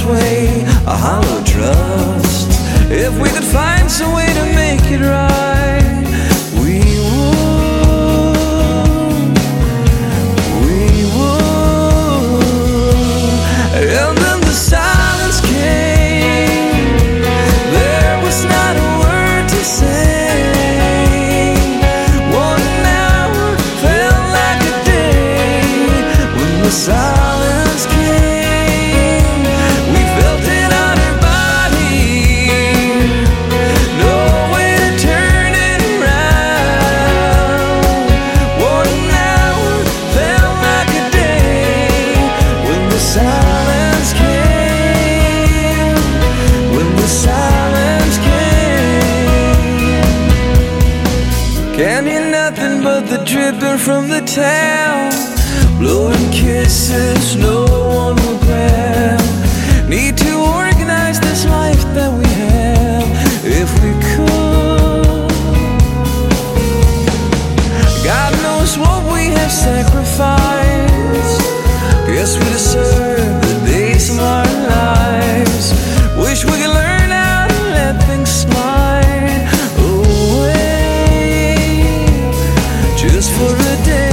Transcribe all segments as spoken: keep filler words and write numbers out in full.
sway, a hollow trust. If we could find some way to make it right, we would, we would. And then the silence came. There was not a word to say. One hour felt like a day. When the silence came, we felt it on our body. No way to turn it around. One hour felt like a day. When the silence came, when the silence came. Can't hear nothing but the dripping from the town. Blowing kisses, no one will grab. Need to organize this life that we have, if we could. God knows what we have sacrificed. Guess we deserve the days of our lives. Wish we could learn how to let things slide away, just for a day.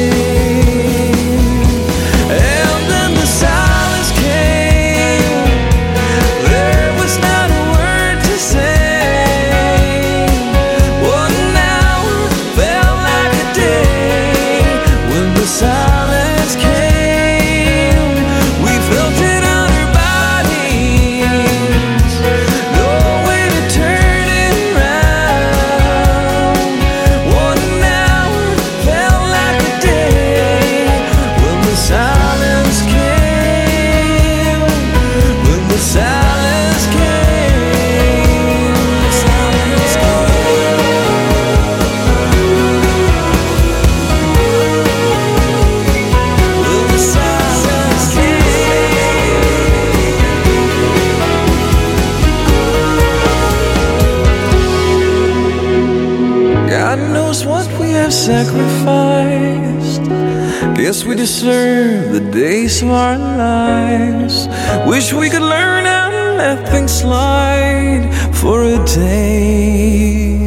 And then the silence came. There was not a word to say. One hour felt like a day. When the silence came, we felt it on our bodies. No way to turn it around. One hour felt like a day. When the silence came, when the silence came, the silence when the silence came. God knows what we have sacrificed. Guess we deserve the days of our lives. Wish we could learn how to let things slide for a day.